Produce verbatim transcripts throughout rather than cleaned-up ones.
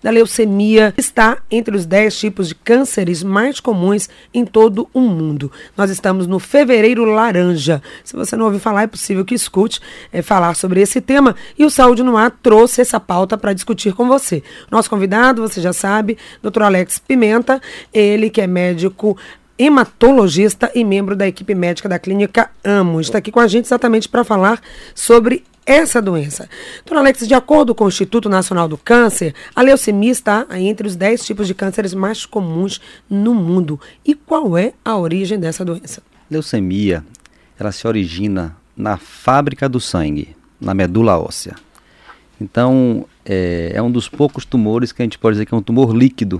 da leucemia está entre os dez tipos de cânceres mais comuns em todo o mundo. Nós estamos no Fevereiro Laranja. Se você não ouviu falar, é possível que escute é, falar sobre esse tema. E o Saúde no Ar trouxe essa pauta para discutir com você. Nosso convidado, você já sabe, doutor Alex Pimenta, ele que é médico hematologista e membro da equipe médica da Clínica Amo. Está aqui com a gente exatamente para falar sobre essa doença. Doutor Alex, de acordo com o Instituto Nacional do Câncer, a leucemia está entre os dez tipos de cânceres mais comuns no mundo. E qual é a origem dessa doença? Leucemia, ela se origina na fábrica do sangue, na medula óssea. Então, é, é um dos poucos tumores que a gente pode dizer que é um tumor líquido.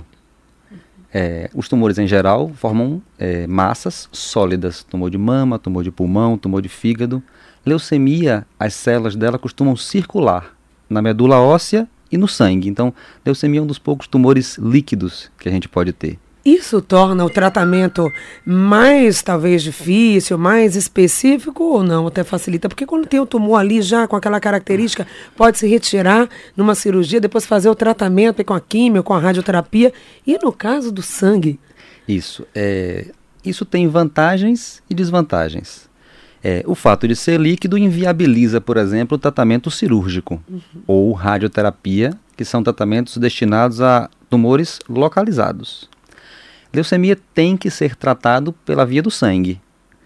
É, os tumores em geral formam é, massas sólidas, tumor de mama, tumor de pulmão, tumor de fígado. Leucemia, as células dela costumam circular na medula óssea e no sangue. Então, leucemia é um dos poucos tumores líquidos que a gente pode ter. Isso torna o tratamento mais, talvez, difícil, mais específico ou não? Até facilita? Porque quando tem o tumor ali já com aquela característica, pode se retirar numa cirurgia, depois fazer o tratamento com a quimio, com a radioterapia. E no caso do sangue? Isso. É, isso tem vantagens e desvantagens. É, o fato de ser líquido inviabiliza, por exemplo, o tratamento cirúrgico uhum. ou radioterapia, que são tratamentos destinados a tumores localizados. Leucemia tem que ser tratado pela via do sangue.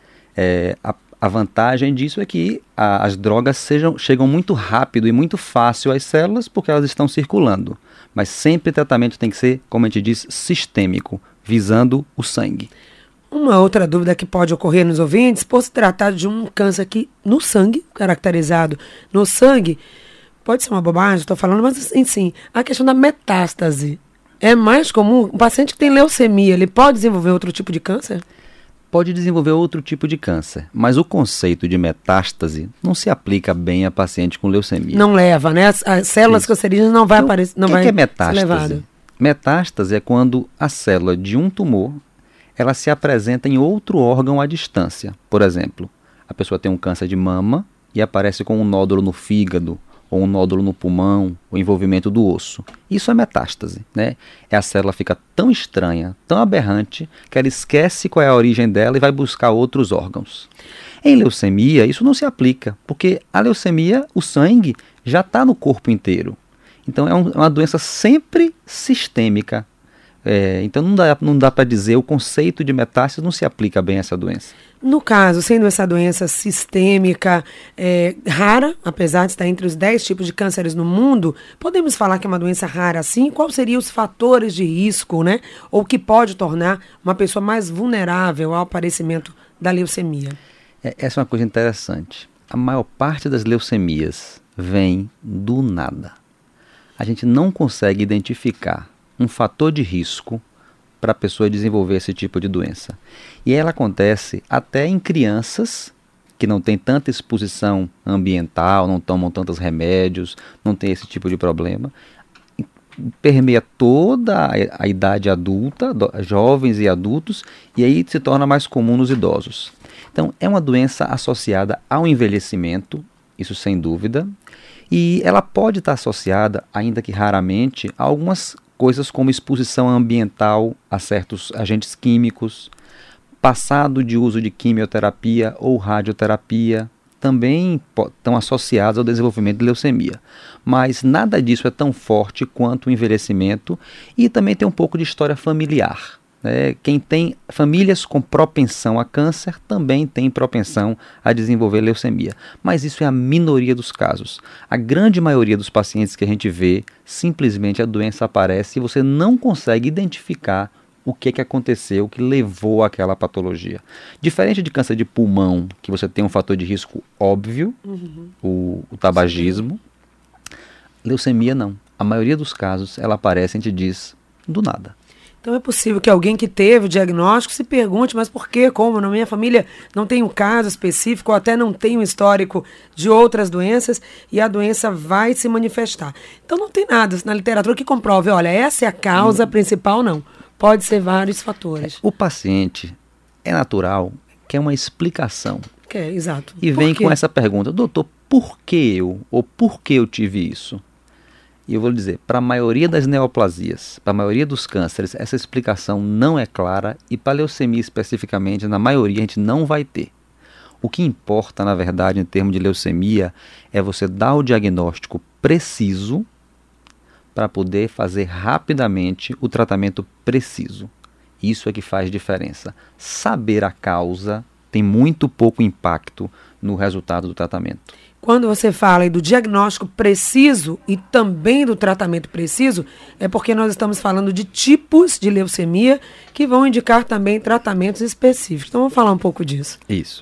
É, a, a vantagem disso é que a, as drogas sejam, chegam muito rápido e muito fácil às células porque elas estão circulando. Mas sempre o tratamento tem que ser, como a gente diz, sistêmico, visando o sangue. Uma outra dúvida que pode ocorrer nos ouvintes, por se tratar de um câncer aqui no sangue, caracterizado no sangue, pode ser uma bobagem, estou falando, mas sim, a questão da metástase. É mais comum, um paciente que tem leucemia, ele pode desenvolver outro tipo de câncer? Pode desenvolver outro tipo de câncer, mas o conceito de metástase não se aplica bem a paciente com leucemia. Não leva, né? As, as células Isso. cancerígenas não vai então, aparecer, não que vai que é metástase? ser levada. Metástase é quando a célula de um tumor, ela se apresenta em outro órgão à distância. Por exemplo, a pessoa tem um câncer de mama e aparece com um nódulo no fígado, ou um nódulo no pulmão, o envolvimento do osso. Isso é metástase, né? É a célula fica tão estranha, tão aberrante, que ela esquece qual é a origem dela e vai buscar outros órgãos. Em leucemia, isso não se aplica, porque a leucemia, o sangue, já está no corpo inteiro. Então é um, uma doença sempre sistêmica. É, então não dá, não dá para dizer, o conceito de metástase não se aplica bem a essa doença. No caso, sendo essa doença sistêmica é, rara, apesar de estar entre os dez tipos de cânceres no mundo, podemos falar que é uma doença rara assim? Quais seriam os fatores de risco, né? Ou que pode tornar uma pessoa mais vulnerável ao aparecimento da leucemia? É, essa é uma coisa interessante. A maior parte das leucemias vem do nada. A gente não consegue identificar um fator de risco para a pessoa desenvolver esse tipo de doença. E ela acontece até em crianças que não têm tanta exposição ambiental, não tomam tantos remédios, não tem esse tipo de problema. Permeia toda a, a idade adulta, do, jovens e adultos, e aí se torna mais comum nos idosos. Então, é uma doença associada ao envelhecimento, isso sem dúvida, e ela pode estar associada, ainda que raramente, a algumas coisas como exposição ambiental a certos agentes químicos, passado de uso de quimioterapia ou radioterapia, também estão associados ao desenvolvimento de leucemia. Mas nada disso é tão forte quanto o envelhecimento e também tem um pouco de história familiar. Né? Quem tem famílias com propensão a câncer também tem propensão a desenvolver leucemia. Mas isso é a minoria dos casos. A grande maioria dos pacientes que a gente vê, simplesmente a doença aparece e você não consegue identificar o que, que aconteceu, o que levou àquela patologia. Diferente de câncer de pulmão, que você tem um fator de risco óbvio, uhum. o, o tabagismo, leucemia não. A maioria dos casos ela aparece e a gente diz do nada. Então é possível que alguém que teve o diagnóstico se pergunte, mas por quê? Como? Na minha família não tem um caso específico, ou até não tem um histórico de outras doenças, e a doença vai se manifestar. Então não tem nada na literatura que comprove, olha, essa é a causa hum. principal, não. Pode ser vários fatores. O paciente, é natural, quer uma explicação. Quer, exato. E vem com essa pergunta, doutor, por que eu? Ou por que eu tive isso? E eu vou lhe dizer, para a maioria das neoplasias, para a maioria dos cânceres, essa explicação não é clara e para a leucemia especificamente, na maioria, a gente não vai ter. O que importa, na verdade, em termos de leucemia, é você dar o diagnóstico preciso para poder fazer rapidamente o tratamento preciso. Isso é que faz diferença. Saber a causa tem muito pouco impacto no resultado do tratamento. Quando você fala aí do diagnóstico preciso e também do tratamento preciso, é porque nós estamos falando de tipos de leucemia que vão indicar também tratamentos específicos. Então vamos falar um pouco disso. Isso.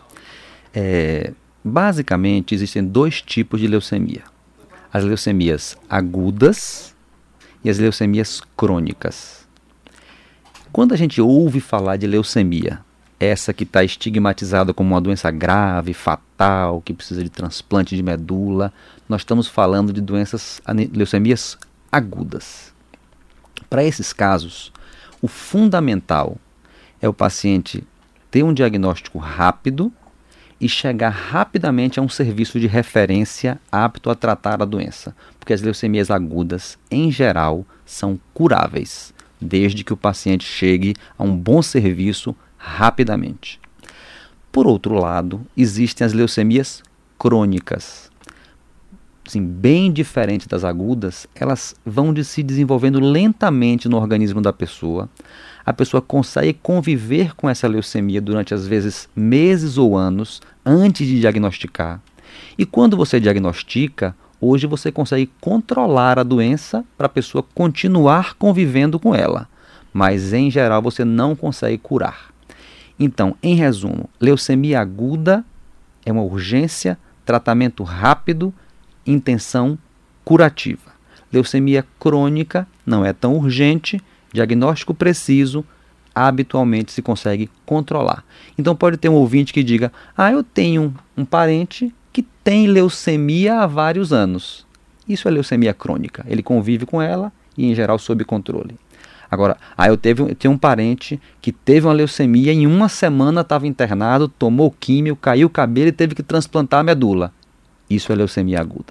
É, basicamente, existem dois tipos de leucemia. As leucemias agudas e as leucemias crônicas. Quando a gente ouve falar de leucemia, essa que está estigmatizada como uma doença grave, fatal, que precisa de transplante de medula, nós estamos falando de doenças, leucemias agudas. Para esses casos, o fundamental é o paciente ter um diagnóstico rápido e chegar rapidamente a um serviço de referência apto a tratar a doença, porque as leucemias agudas, em geral, são curáveis, desde que o paciente chegue a um bom serviço rapidamente. Por outro lado, existem as leucemias crônicas. Assim, bem diferente das agudas, elas vão de se desenvolvendo lentamente no organismo da pessoa. A pessoa consegue conviver com essa leucemia durante, às vezes, meses ou anos antes de diagnosticar. E quando você diagnostica, hoje você consegue controlar a doença para a pessoa continuar convivendo com ela. Mas, em geral, você não consegue curar. Então, em resumo, leucemia aguda é uma urgência, tratamento rápido, intenção curativa. Leucemia crônica não é tão urgente, diagnóstico preciso, habitualmente se consegue controlar. Então pode ter um ouvinte que diga, ah, eu tenho um parente que tem leucemia há vários anos. Isso é leucemia crônica, ele convive com ela e em geral sob controle. Agora, ah, eu, teve, eu tenho um parente que teve uma leucemia, em uma semana estava internado, tomou químio, caiu o cabelo e teve que transplantar a medula. Isso é leucemia aguda.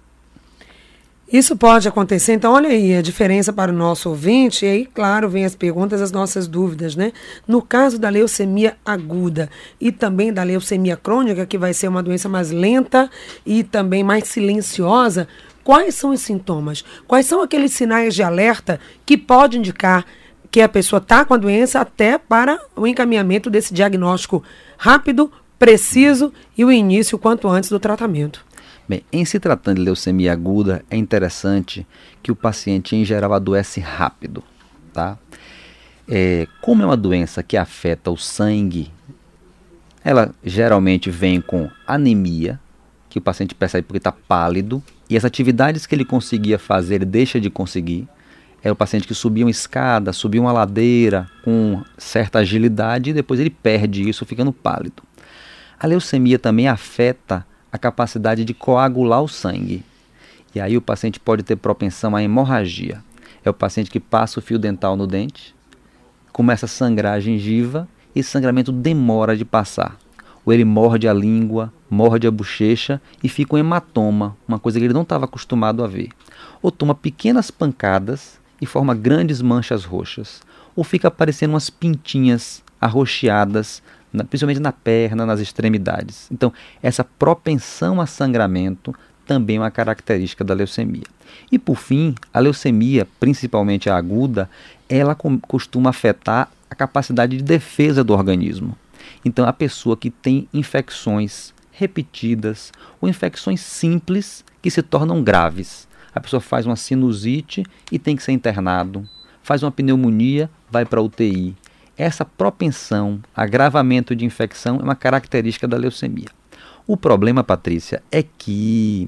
Isso pode acontecer, então olha aí a diferença para o nosso ouvinte, e aí, claro, vem as perguntas, as nossas dúvidas, né? No caso da leucemia aguda e também da leucemia crônica, que vai ser uma doença mais lenta e também mais silenciosa, quais são os sintomas? Quais são aqueles sinais de alerta que podem indicar que a pessoa está com a doença até para o encaminhamento desse diagnóstico rápido, preciso e o início quanto antes do tratamento? Bem, em se tratando de leucemia aguda, é interessante que o paciente, em geral, adoece rápido, tá? É, como é uma doença que afeta o sangue, ela geralmente vem com anemia, que o paciente percebe porque está pálido, e as atividades que ele conseguia fazer, ele deixa de conseguir. É o paciente que subia uma escada, subia uma ladeira com certa agilidade, e depois ele perde isso, ficando pálido. A leucemia também afeta a capacidade de coagular o sangue. E aí o paciente pode ter propensão à hemorragia. É o paciente que passa o fio dental no dente, começa a sangrar a gengiva e esse sangramento demora de passar. Ou ele morde a língua, morde a bochecha e fica um hematoma, uma coisa que ele não estava acostumado a ver. Ou toma pequenas pancadas e forma grandes manchas roxas. Ou fica aparecendo umas pintinhas arroxeadas, Na, principalmente na perna, nas extremidades. Então, essa propensão a sangramento também é uma característica da leucemia. E, por fim, a leucemia, principalmente a aguda, ela com, costuma afetar a capacidade de defesa do organismo. Então, a pessoa que tem infecções repetidas ou infecções simples que se tornam graves. A pessoa faz uma sinusite e tem que ser internado. Faz uma pneumonia, vai para a U T I. Essa propensão, agravamento de infecção é uma característica da leucemia. O problema, Patrícia, é que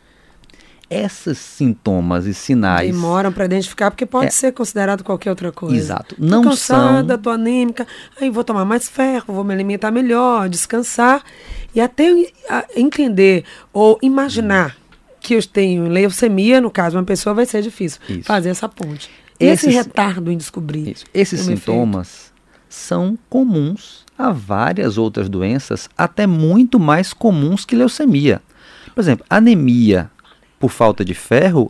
esses sintomas e sinais... demoram para identificar, porque pode é, ser considerado qualquer outra coisa. Exato. Não tô cansada, são... tô anêmica, aí vou tomar mais ferro, vou me alimentar melhor, descansar. E até entender ou imaginar hum. que eu tenho leucemia, no caso, uma pessoa, vai ser difícil Isso. fazer essa ponte. E esses, esse retardo em descobrir. Isso. Esses sintomas... efeito. são comuns a várias outras doenças, até muito mais comuns que leucemia. Por exemplo, anemia por falta de ferro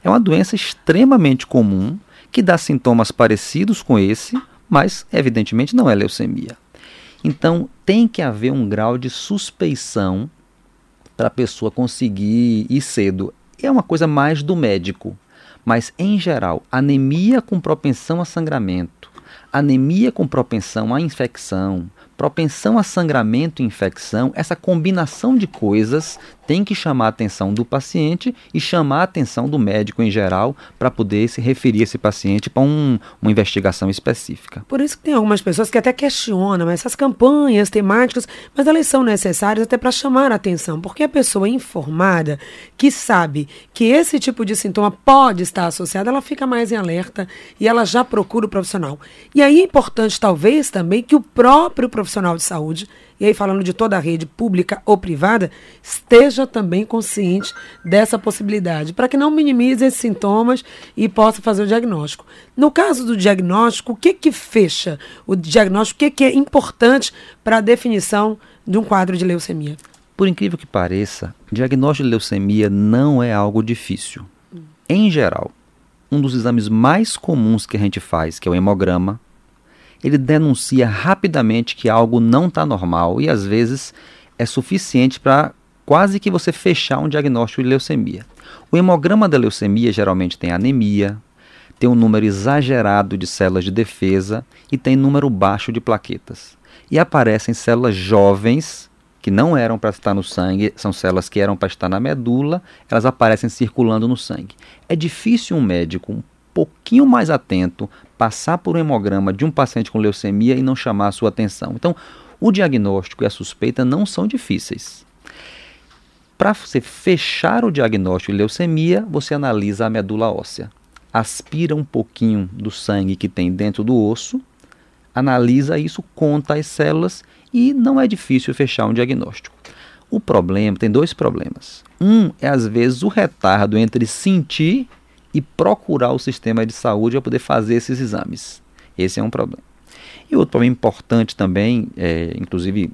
É uma doença extremamente comum, que dá sintomas parecidos com esse, mas evidentemente não é leucemia. Então tem que haver um grau de suspeição para a pessoa conseguir ir cedo. É uma coisa mais do médico, mas em geral, anemia com propensão a sangramento, anemia com propensão à infecção, propensão a sangramento e infecção, essa combinação de coisas tem que chamar a atenção do paciente e chamar a atenção do médico em geral para poder se referir esse paciente para um, uma investigação específica. Por isso que tem algumas pessoas que até questionam essas campanhas temáticas, mas elas são necessárias até para chamar a atenção, porque a pessoa informada, que sabe que esse tipo de sintoma pode estar associado, ela fica mais em alerta e ela já procura o profissional. E aí é importante talvez também que o próprio profissional de saúde, e aí falando de toda a rede pública ou privada, esteja também consciente dessa possibilidade, para que não minimize esses sintomas e possa fazer o diagnóstico. No caso do diagnóstico, o que que fecha o diagnóstico? O que que é importante para a definição de um quadro de leucemia? Por incrível que pareça, diagnóstico de leucemia não é algo difícil. Hum. Em geral, um dos exames mais comuns que a gente faz, que é o hemograma, ele denuncia rapidamente que algo não está normal e às vezes é suficiente para quase que você fechar um diagnóstico de leucemia. O hemograma da leucemia geralmente tem anemia, tem um número exagerado de células de defesa e tem número baixo de plaquetas. E aparecem células jovens que não eram para estar no sangue, são células que eram para estar na medula, elas aparecem circulando no sangue. É difícil um médico um pouquinho mais atento passar por um hemograma de um paciente com leucemia e não chamar a sua atenção. Então, o diagnóstico e a suspeita não são difíceis. Para você fechar o diagnóstico de leucemia, você analisa a medula óssea. Aspira um pouquinho do sangue que tem dentro do osso, analisa isso, conta as células e não é difícil fechar um diagnóstico. O problema, tem dois problemas. Um é, às vezes, o retardo entre sentir e procurar o sistema de saúde para poder fazer esses exames. Esse é um problema. E outro problema importante também, é, inclusive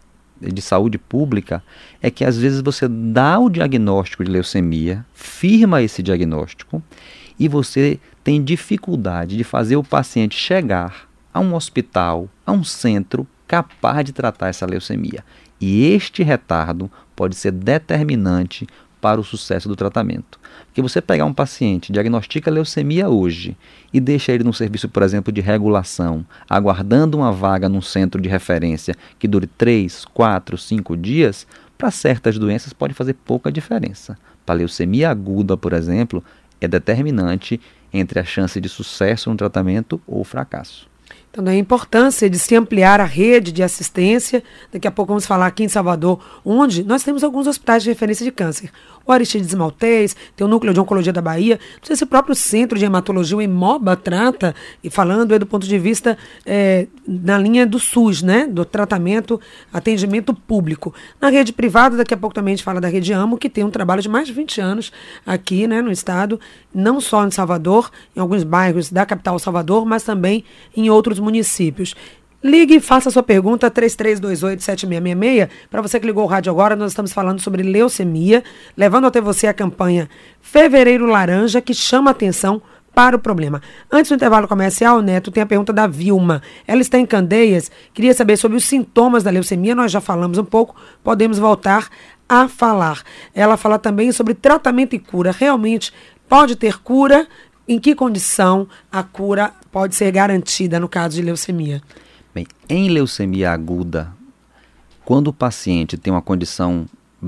de saúde pública, é que às vezes você dá o diagnóstico de leucemia, firma esse diagnóstico, e você tem dificuldade de fazer o paciente chegar a um hospital, a um centro capaz de tratar essa leucemia. E este retardo pode ser determinante para o sucesso do tratamento. Porque você pegar um paciente, diagnostica leucemia hoje e deixa ele num serviço, por exemplo, de regulação, aguardando uma vaga num centro de referência que dure três, quatro, cinco dias, para certas doenças pode fazer pouca diferença. Para a leucemia aguda, por exemplo, é determinante entre a chance de sucesso no tratamento ou fracasso. Então, a importância de se ampliar a rede de assistência. Daqui a pouco vamos falar aqui em Salvador, onde nós temos alguns hospitais de referência de câncer. O Aristides Maltês, tem o Núcleo de Oncologia da Bahia. Não sei se o próprio Centro de Hematologia, o EMOBA, trata, e falando é do ponto de vista é, na linha do SUS, né? Do tratamento, atendimento público. Na rede privada, daqui a pouco também a gente fala da Rede AMO, que tem um trabalho de mais de vinte anos aqui, né, no estado, não só em Salvador, em alguns bairros da capital Salvador, mas também em outros municípios. Ligue e faça a sua pergunta, três três dois oito, sete seis seis seis. Para você que ligou o rádio agora, nós estamos falando sobre leucemia, levando até você a campanha Fevereiro Laranja, que chama atenção para o problema. Antes do intervalo comercial, Neto, tem a pergunta da Vilma. Ela está em Candeias, queria saber sobre os sintomas da leucemia, nós já falamos um pouco, podemos voltar a falar. Ela fala também sobre tratamento e cura. Realmente pode ter cura? Em que condição a cura pode ser garantida no caso de leucemia? Bem, em leucemia aguda, quando o paciente tem uma condição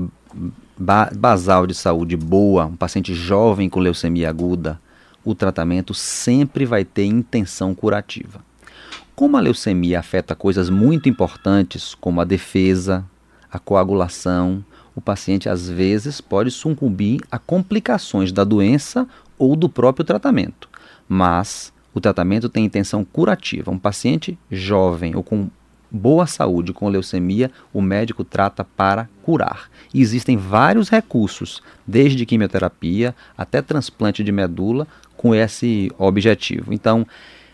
ba- basal de saúde boa, um paciente jovem com leucemia aguda, o tratamento sempre vai ter intenção curativa. Como a leucemia afeta coisas muito importantes, como a defesa, a coagulação, o paciente às vezes pode sucumbir a complicações da doença ou do próprio tratamento. Mas o tratamento tem intenção curativa. Um paciente jovem ou com boa saúde com leucemia, o médico trata para curar. E existem vários recursos, desde quimioterapia até transplante de medula, com esse objetivo. Então,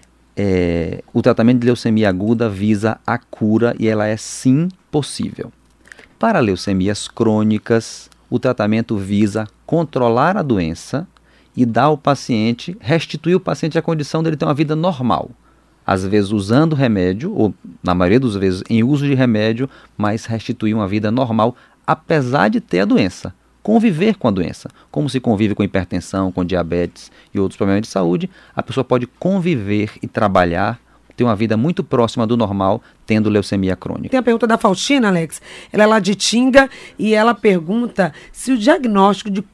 é, o tratamento de leucemia aguda visa a cura e ela é sim possível. Para leucemias crônicas, o tratamento visa controlar a doença e dar ao paciente, restituir o paciente à condição dele ter uma vida normal. Às vezes usando remédio, ou na maioria das vezes em uso de remédio, mas restituir uma vida normal, apesar de ter a doença. Conviver com a doença. Como se convive com hipertensão, com diabetes e outros problemas de saúde, a pessoa pode conviver e trabalhar, ter uma vida muito próxima do normal, tendo leucemia crônica. Tem a pergunta da Faustina, Alex. Ela é lá de Tinga e ela pergunta se o diagnóstico de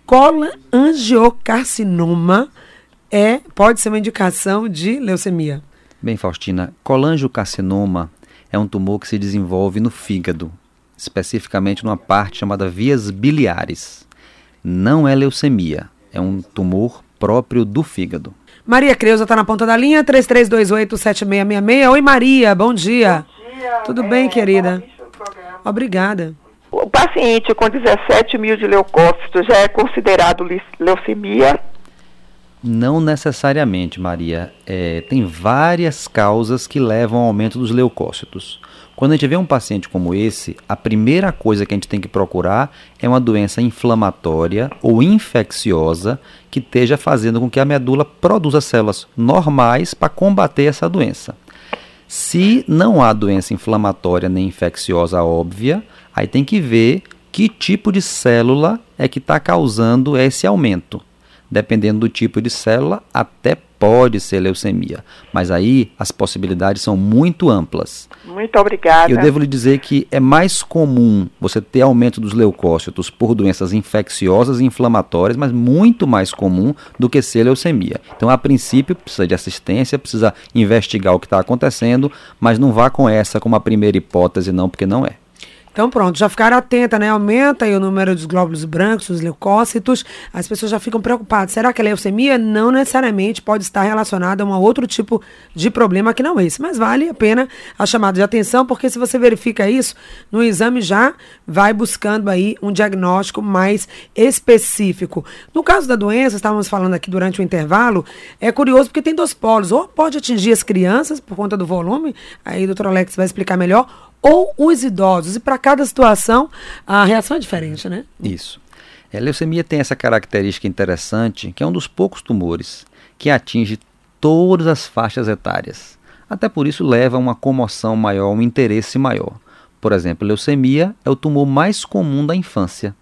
colangiocarcinoma é, pode ser uma indicação de leucemia. Bem, Faustina, colangiocarcinoma é um tumor que se desenvolve no fígado, especificamente numa parte chamada vias biliares. Não é leucemia, é um tumor próprio do fígado. Maria Creuza está na ponta da linha, três três dois oito, sete seis seis seis. Oi, Maria, bom dia. Bom dia. Tudo bem, é, querida? Obrigada. O paciente com dezessete mil de leucócitos já é considerado leucemia? Não necessariamente, Maria. É, tem várias causas que levam ao aumento dos leucócitos. Quando a gente vê um paciente como esse, a primeira coisa que a gente tem que procurar é uma doença inflamatória ou infecciosa que esteja fazendo com que a medula produza células normais para combater essa doença. Se não há doença inflamatória nem infecciosa óbvia, aí tem que ver que tipo de célula é que está causando esse aumento. Dependendo do tipo de célula, até pode ser leucemia. Mas aí as possibilidades são muito amplas. Muito obrigada. Eu devo lhe dizer que é mais comum você ter aumento dos leucócitos por doenças infecciosas e inflamatórias, mas muito mais comum do que ser leucemia. Então, a princípio, precisa de assistência, precisa investigar o que está acontecendo, mas não vá com essa como a primeira hipótese não, porque não é. Então pronto, já ficaram atentas, né? Aumenta aí o número dos glóbulos brancos, dos leucócitos, as pessoas já ficam preocupadas. Será que a leucemia não necessariamente pode estar relacionada a um outro tipo de problema que não esse? Mas vale a pena a chamada de atenção, porque se você verifica isso, no exame já vai buscando aí um diagnóstico mais específico. No caso da doença, estávamos falando aqui durante o intervalo, é curioso porque tem dois polos, ou pode atingir as crianças por conta do volume, aí o doutor Alex vai explicar melhor, ou os idosos. E para cada situação, a reação é diferente, né? Isso. A leucemia tem essa característica interessante, que é um dos poucos tumores que atinge todas as faixas etárias. Até por isso leva a uma comoção maior, um interesse maior. Por exemplo, leucemia é o tumor mais comum da infância.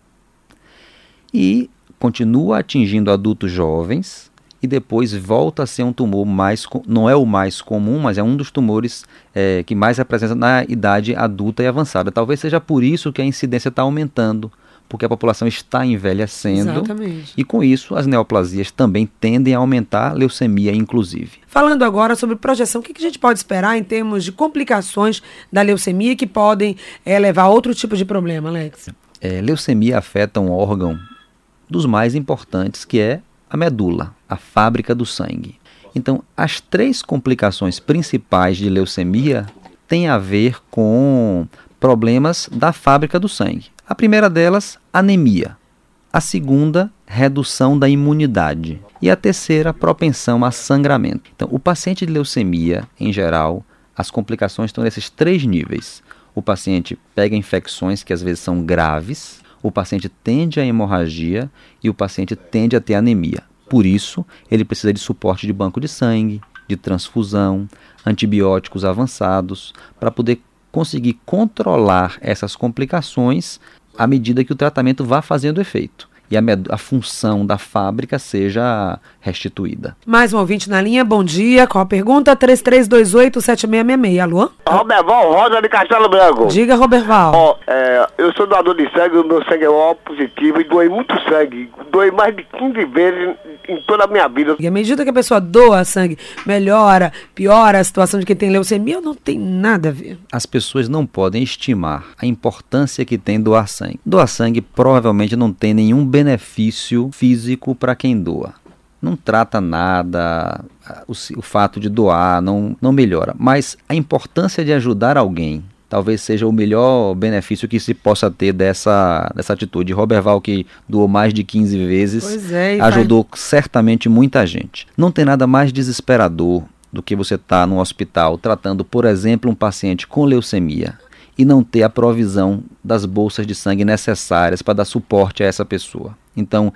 E continua atingindo adultos jovens, e depois volta a ser um tumor mais, não é o mais comum, mas é um dos tumores é, que mais apresenta na idade adulta e avançada. Talvez seja por isso que a incidência está aumentando, porque a população está envelhecendo. Exatamente. E com isso as neoplasias também tendem a aumentar, leucemia inclusive. Falando agora sobre projeção, o que a gente pode esperar em termos de complicações da leucemia que podem é, levar a outro tipo de problema, Alex? É, leucemia afeta um órgão dos mais importantes, que é a medula, a fábrica do sangue. Então, as três complicações principais de leucemia têm a ver com problemas da fábrica do sangue. A primeira delas, anemia. A segunda, redução da imunidade. E a terceira, propensão a sangramento. Então, o paciente de leucemia, em geral, as complicações estão nesses três níveis. O paciente pega infecções que às vezes são graves, o paciente tende a hemorragia e o paciente tende a ter anemia. Por isso, ele precisa de suporte de banco de sangue, de transfusão, antibióticos avançados, para poder conseguir controlar essas complicações à medida que o tratamento vá fazendo efeito e a, a função da fábrica seja restituída. Mais um ouvinte na linha, bom dia. Qual a pergunta? três três dois oito, sete seis seis seis. Alô? Roberval, Rosa de Castelo Branco. Diga, Roberval. Ó, é, eu sou doador de sangue, o meu sangue é O positivo e doei muito sangue. Doei mais de quinze vezes em toda a minha vida. E à medida que a pessoa doa sangue, melhora, piora a situação de quem tem leucemia, não tem nada a ver. As pessoas não podem estimar a importância que tem doar sangue. Doar sangue provavelmente não tem nenhum benefício físico para quem doa. Não trata nada, o, o fato de doar não, não melhora. Mas a importância de ajudar alguém talvez seja o melhor benefício que se possa ter dessa, dessa atitude. Roberval, que doou mais de quinze vezes, pois é, ajudou faz... certamente muita gente. Não tem nada mais desesperador do que você estar num hospital tratando, por exemplo, um paciente com leucemia e não ter a provisão das bolsas de sangue necessárias para dar suporte a essa pessoa. Então,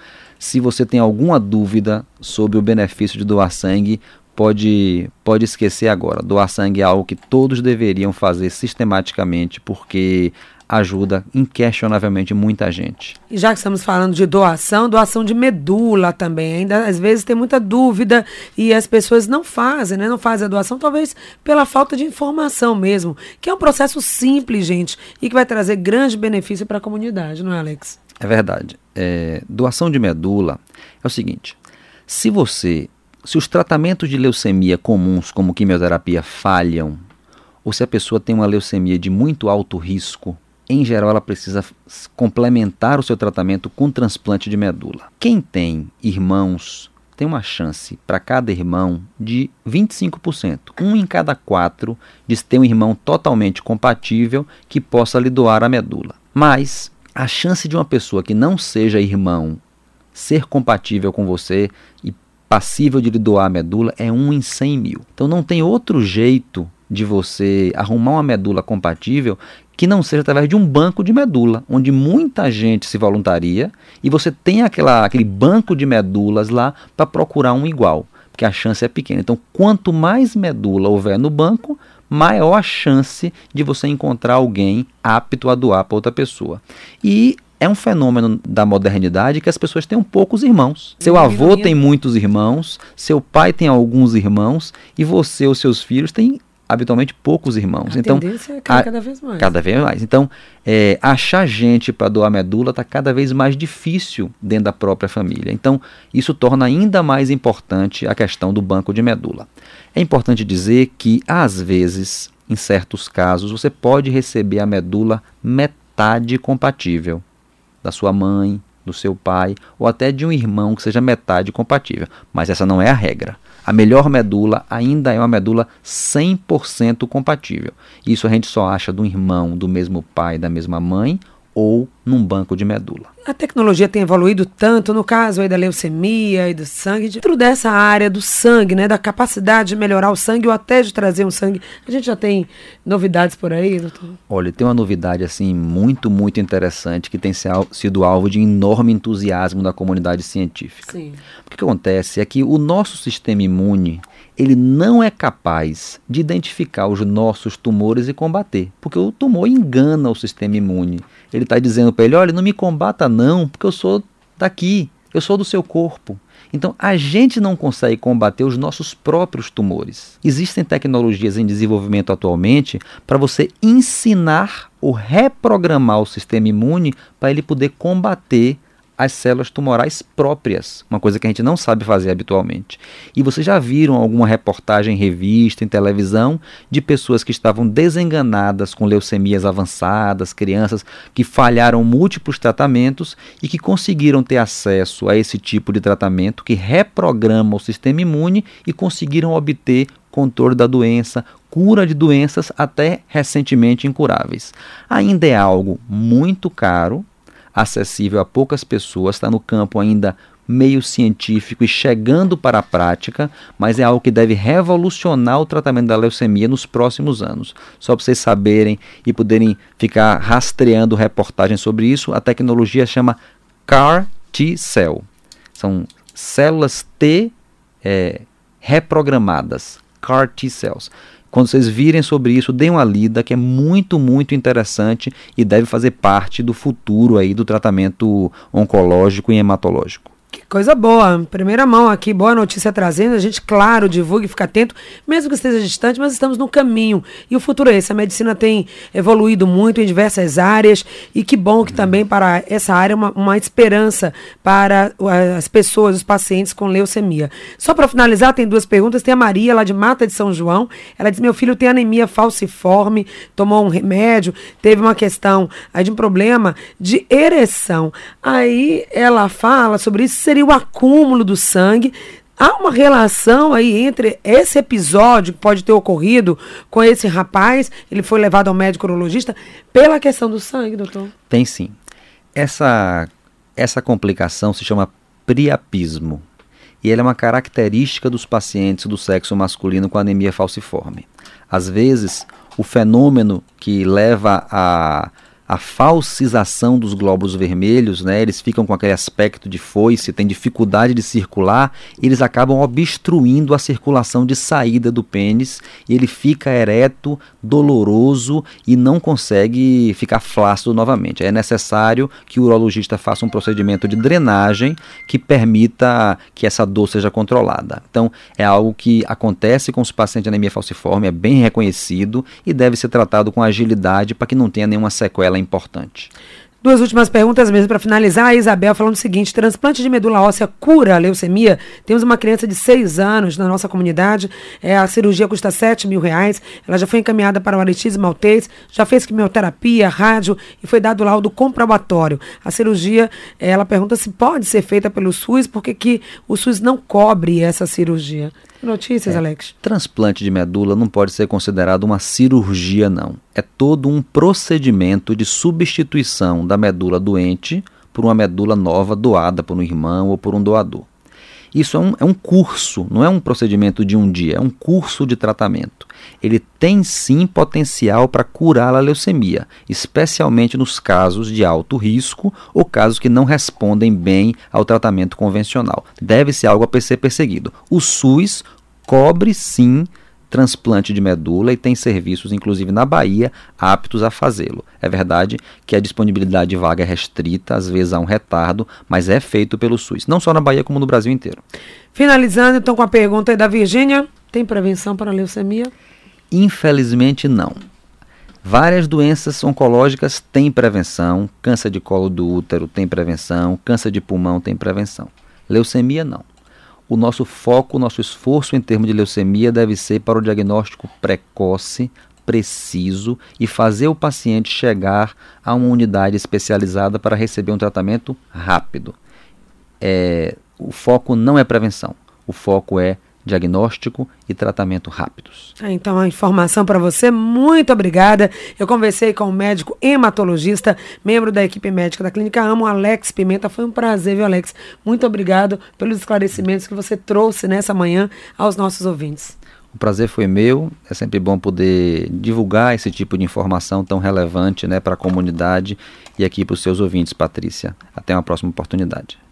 Se você tem alguma dúvida sobre o benefício de doar sangue, pode, pode esquecer agora. Doar sangue é algo que todos deveriam fazer sistematicamente, porque ajuda inquestionavelmente muita gente. E já que estamos falando de doação, doação de medula também, ainda às vezes tem muita dúvida e as pessoas não fazem, né? Não fazem a doação, talvez pela falta de informação mesmo, que é um processo simples, gente, e que vai trazer grande benefício para a comunidade, não é, Alex? É verdade. É, doação de medula é o seguinte, se você, se os tratamentos de leucemia comuns, como quimioterapia, falham, ou se a pessoa tem uma leucemia de muito alto risco, em geral, ela precisa complementar o seu tratamento com transplante de medula. Quem tem irmãos tem uma chance para cada irmão de vinte e cinco por cento. Um em cada quatro de ter um irmão totalmente compatível que possa lhe doar a medula. Mas a chance de uma pessoa que não seja irmão ser compatível com você e passível de lhe doar a medula é um em cem mil. Então não tem outro jeito de você arrumar uma medula compatível que não seja através de um banco de medula, onde muita gente se voluntaria e você tem aquela, aquele banco de medulas lá para procurar um igual, porque a chance é pequena. Então, quanto mais medula houver no banco, maior a chance de você encontrar alguém apto a doar para outra pessoa. E é um fenômeno da modernidade que as pessoas têm poucos irmãos. Seu avô tem muitos irmãos, seu pai tem alguns irmãos e você ou seus filhos têm habitualmente poucos irmãos. A então, tendência é cada, a, cada vez mais. Cada vez mais. Então, é, achar gente para doar medula está cada vez mais difícil dentro da própria família. Então, isso torna ainda mais importante a questão do banco de medula. É importante dizer que, às vezes, em certos casos, você pode receber a medula metade compatível da sua mãe, do seu pai, ou até de um irmão que seja metade compatível. Mas essa não é a regra. A melhor medula ainda é uma medula cem por cento compatível. Isso a gente só acha de um irmão do mesmo pai, da mesma mãe, ou num banco de medula. A tecnologia tem evoluído tanto, no caso aí da leucemia e do sangue, dentro dessa área do sangue, né, da capacidade de melhorar o sangue ou até de trazer um sangue. A gente já tem novidades por aí, doutor? Olha, tem uma novidade assim muito, muito interessante que tem sido alvo de enorme entusiasmo da comunidade científica. Sim. O que acontece é que o nosso sistema imune, ele não é capaz de identificar os nossos tumores e combater, porque o tumor engana o sistema imune. Ele está dizendo para ele, olha, não me combata não, porque eu sou daqui, eu sou do seu corpo. Então, a gente não consegue combater os nossos próprios tumores. Existem tecnologias em desenvolvimento atualmente para você ensinar ou reprogramar o sistema imune para ele poder combater as células tumorais próprias, uma coisa que a gente não sabe fazer habitualmente. E vocês já viram alguma reportagem em revista, em televisão, de pessoas que estavam desenganadas com leucemias avançadas, crianças que falharam múltiplos tratamentos e que conseguiram ter acesso a esse tipo de tratamento que reprograma o sistema imune e conseguiram obter controle da doença, cura de doenças até recentemente incuráveis. Ainda é algo muito caro, acessível a poucas pessoas, está no campo ainda meio científico e chegando para a prática, mas é algo que deve revolucionar o tratamento da leucemia nos próximos anos. Só para vocês saberem e poderem ficar rastreando reportagens sobre isso, a tecnologia chama C A R T-Cell. São células T é, reprogramadas, C A R T-Cells. Quando vocês virem sobre isso, deem uma lida, que é muito, muito interessante e deve fazer parte do futuro aí do tratamento oncológico e hematológico. Que coisa boa, primeira mão aqui, boa notícia trazendo, a gente, claro, divulga e fica atento, mesmo que esteja distante, mas estamos no caminho, e o futuro é esse, a medicina tem evoluído muito em diversas áreas, e que bom que também para essa área uma, uma esperança para as pessoas, os pacientes com leucemia. Só para finalizar, tem duas perguntas, tem a Maria, lá de Mata de São João, ela diz, meu filho tem anemia falciforme, tomou um remédio, teve uma questão aí de um problema de ereção, aí ela fala sobre isso, seria o acúmulo do sangue. Há uma relação aí entre esse episódio que pode ter ocorrido com esse rapaz, ele foi levado ao médico urologista, pela questão do sangue, doutor? Tem sim. Essa, essa complicação se chama priapismo. E ela é uma característica dos pacientes do sexo masculino com anemia falciforme. Às vezes, o fenômeno que leva a a falsização dos glóbulos vermelhos, né, eles ficam com aquele aspecto de foice, tem dificuldade de circular, e eles acabam obstruindo a circulação de saída do pênis, e ele fica ereto, doloroso e não consegue ficar flácido novamente. É necessário que o urologista faça um procedimento de drenagem que permita que essa dor seja controlada. Então, é algo que acontece com os pacientes de anemia falciforme, é bem reconhecido e deve ser tratado com agilidade para que não tenha nenhuma sequela importante. Duas últimas perguntas mesmo para finalizar. A Isabel falando o seguinte: transplante de medula óssea cura a leucemia? Temos uma criança de seis anos na nossa comunidade, é, a cirurgia custa sete mil reais, ela já foi encaminhada para o Aristides Maltês, já fez quimioterapia, rádio e foi dado laudo comprobatório. A cirurgia, ela pergunta se pode ser feita pelo SUS, porque que o SUS não cobre essa cirurgia. Notícias, é, Alex? Transplante de medula não pode ser considerado uma cirurgia, não. É todo um procedimento de substituição da medula doente por uma medula nova doada por um irmão ou por um doador. Isso é um, é um curso, não é um procedimento de um dia, é um curso de tratamento. Ele tem sim potencial para curar a leucemia, especialmente nos casos de alto risco ou casos que não respondem bem ao tratamento convencional. Deve ser algo a ser perseguido. O SUS cobre sim transplante de medula e tem serviços, inclusive na Bahia, aptos a fazê-lo. É verdade que a disponibilidade de vaga é restrita, às vezes há um retardo, mas é feito pelo SUS, não só na Bahia como no Brasil inteiro. Finalizando então com a pergunta aí da Virgínia: tem prevenção para a leucemia? Infelizmente não. Várias doenças oncológicas têm prevenção, câncer de colo do útero tem prevenção, câncer de pulmão tem prevenção. Leucemia não. O nosso foco, o nosso esforço em termos de leucemia deve ser para o diagnóstico precoce, preciso e fazer o paciente chegar a uma unidade especializada para receber um tratamento rápido. É, o foco não é prevenção, o foco é diagnóstico e tratamento rápidos. Ah, então, a informação para você, muito obrigada. Eu conversei com o médico hematologista, membro da equipe médica da Clínica Amo, Alex Pimenta. Foi um prazer, viu, Alex? Muito obrigado pelos esclarecimentos que você trouxe nessa manhã aos nossos ouvintes. O prazer foi meu. É sempre bom poder divulgar esse tipo de informação tão relevante, né, para a comunidade e aqui para os seus ouvintes, Patrícia. Até uma próxima oportunidade.